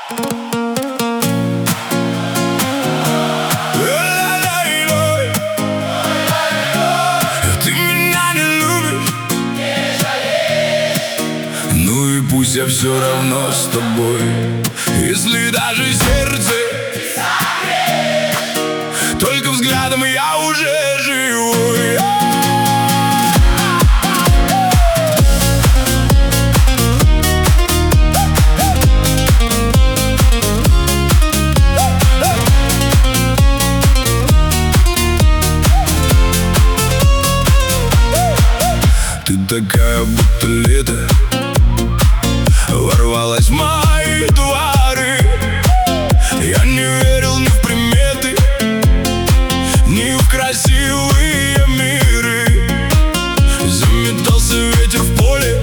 Ты меня не любишь, ну и пусть я все равно с тобой. Если даже сердце только взглядом я уже живой. Ты такая, будто лето ворвалась в мои дворы. Я не верил ни в приметы, ни в красивые миры. Заметался ветер в поле,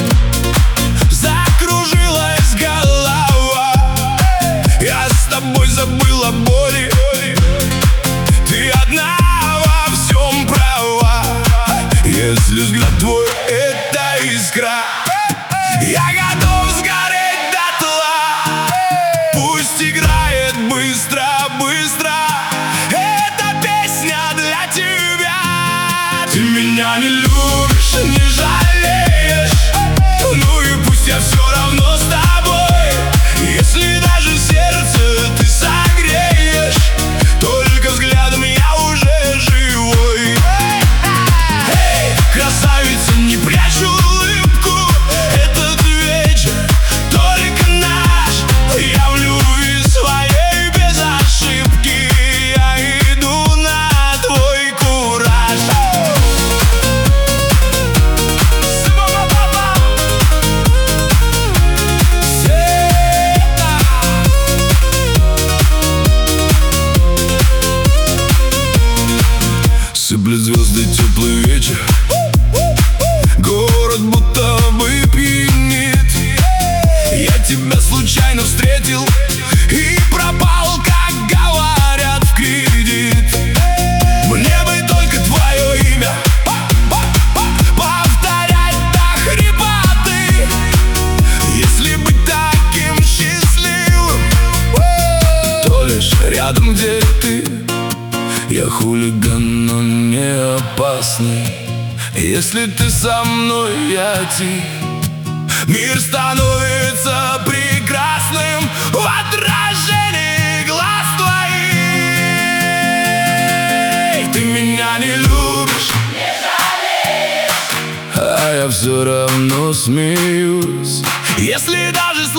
закружилась голова. Я с тобой забыл о боли, ты одна во всем права. Если взгляд твой — это искра, я готов сгореть дотла. Пусть играет быстро, быстро эта песня для тебя. Ты меня не любишь, не жалеешь, ну и пусть я все равно с тобой. Если даже сердце ты согреешь, только взглядом я уже живой. Эй, красавица, не прячь улыбку, этот вечер только наш. Я в любви своей без ошибки, я иду на твой кураж. Сыплет звезды, теплый вечер, город будто бы пьянит. Я тебя случайно встретил и пропал, как говорят, в кредит. Мне бы только твое имя повторять до хрипоты. Если быть таким счастливым, то лишь рядом, где ты. Я хулиган, но не опасный. Если ты со мной, я тих. Мир становится прекрасным в отражении глаз твоих. Ты меня не любишь, не жалеешь, а я все равно смеюсь. Если даже